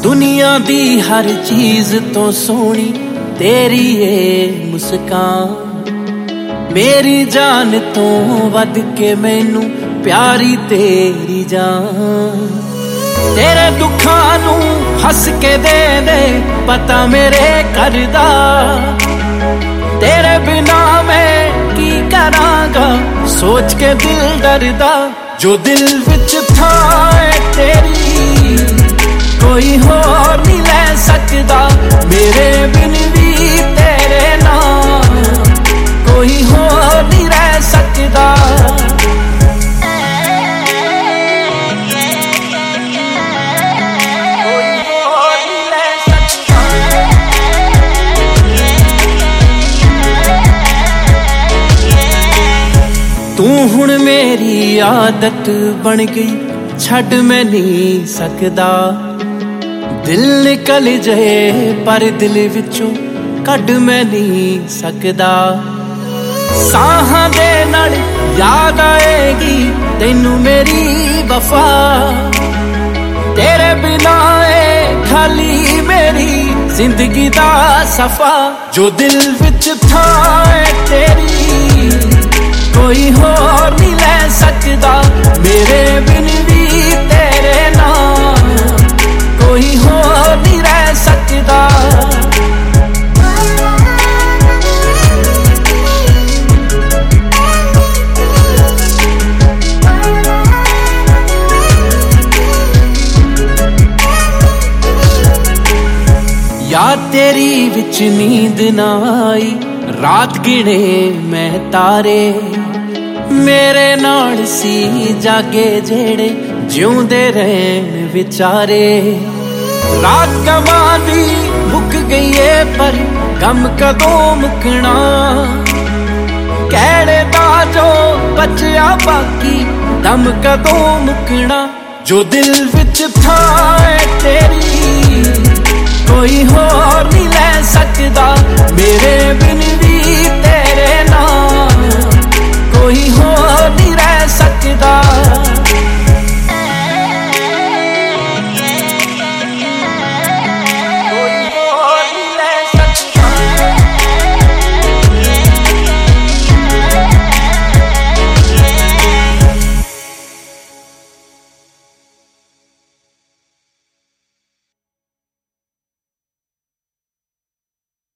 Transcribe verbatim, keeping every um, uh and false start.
दुनिया दी हर चीज तो सोनी तेरी ए मुस्कान, मेरी जान तो वध के मैनू प्यारी तेरी जान। तेरे दुखां नू हस के दे दे पता मेरे करदा, तेरे बिना मैं की करांगा सोच के दिल डरदा। जो दिल विच था तेरी कोई होर नहीं ले सकदा, मेरे बिन भी तेरे नाम कोई होर नहीं रह सकदा। तू हुण मेरी आदत बन गई छड़ मैं नहीं सकदा। दिल निकल जाए पर दिल विचों कढ़ मैं नहीं सकदा। साहां दे नाल याद आएगी तैनू मेरी वफा, तेरे बिना ए खाली मेरी जिंदगी दा सफा। जो दिल विच था तेरी कोई होर नहीं ले सकदा, मेरे बिन भी तेरे नाम कोई होर नहीं रह सकदा। याद तेरी विच नींद ना आई, रात गिने मैं तारे मेरे नाल सी जागे जेड़े जिउंदे रहन विचारे। रात कमांदी मुक गई है पर गम कदों मुकना, कहड़े दा जो बचया बाकी दम कदों मुकना। जो दिल विच था ते